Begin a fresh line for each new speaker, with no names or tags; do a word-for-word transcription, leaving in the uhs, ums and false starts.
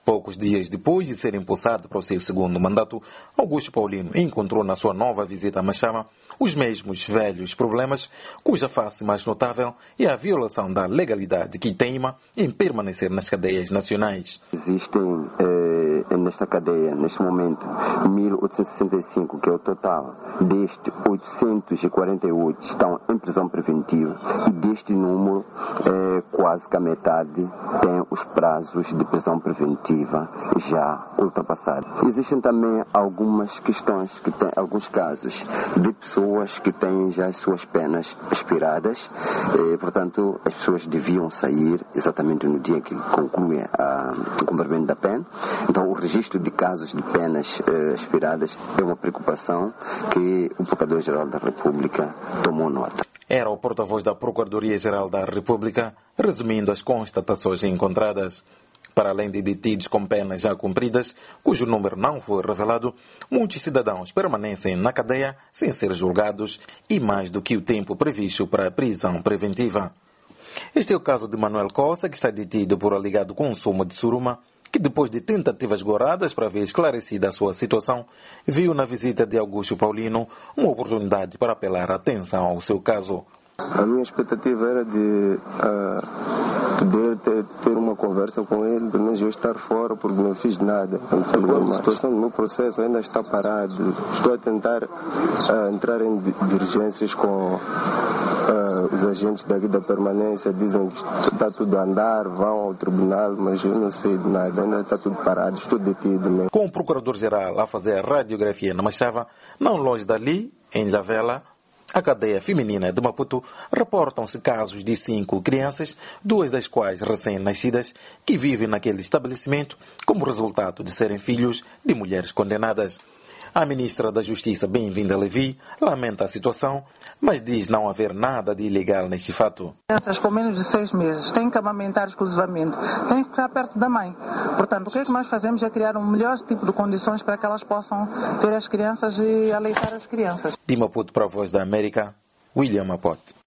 Poucos dias depois de ser impulsado para o seu segundo mandato, Augusto Paulino encontrou na sua nova visita a Machama os mesmos velhos problemas, cuja face mais notável é a violação da legalidade que teima em permanecer nas cadeias nacionais.
Existem eh, nesta cadeia, neste momento, mil oitocentos e sessenta e cinco, que é o total. Destes, oitocentos e quarenta e oito estão em prisão preventiva e deste número, eh, quase que a metade tem os prazos de prisão preventiva já ultrapassados. Existem também algumas questões, que tem, alguns casos de pessoas que têm já as suas penas expiradas, eh, portanto, as pessoas deviam sair exatamente no dia que concluem a, o cumprimento da pena. Então, o registro de casos de penas eh, expiradas é uma preocupação que o Procurador-Geral da República tomou nota.
Era o porta-voz da Procuradoria-Geral da República, resumindo as constatações encontradas. Para além de detidos com penas já cumpridas, cujo número não foi revelado, muitos cidadãos permanecem na cadeia sem ser julgados e mais do que o tempo previsto para a prisão preventiva. Este é o caso de Manuel Costa, que está detido por alegado consumo de suruma, que depois de tentativas goradas para ver esclarecida a sua situação, viu na visita de Augusto Paulino uma oportunidade para apelar a atenção ao seu caso.
A minha expectativa era de uh, poder ter, ter uma conversa com ele, pelo menos eu estar fora, porque não fiz nada. Agora, a situação do meu processo ainda está parada. Estou a tentar uh, entrar em divergências com uh, os agentes daqui da permanência. Dizem que está tudo a andar, vão ao tribunal, mas eu não sei de nada. Ainda está tudo parado, estou detido mesmo.
Com o Procurador-Geral a fazer a radiografia na Machava, não longe dali, em Lavela, a cadeia feminina de Maputo, reportam-se casos de cinco crianças, duas das quais recém-nascidas, que vivem naquele estabelecimento como resultado de serem filhos de mulheres condenadas. A ministra da Justiça, Bem-vinda Levi, lamenta a situação, mas diz não haver nada de ilegal neste fato.
Crianças com menos de seis meses têm que amamentar exclusivamente, têm que ficar perto da mãe. Portanto, o que é que nós fazemos é criar um melhor tipo de condições para que elas possam ter as crianças e aleitar as crianças.
De Maputo para a Voz da América, William Apote.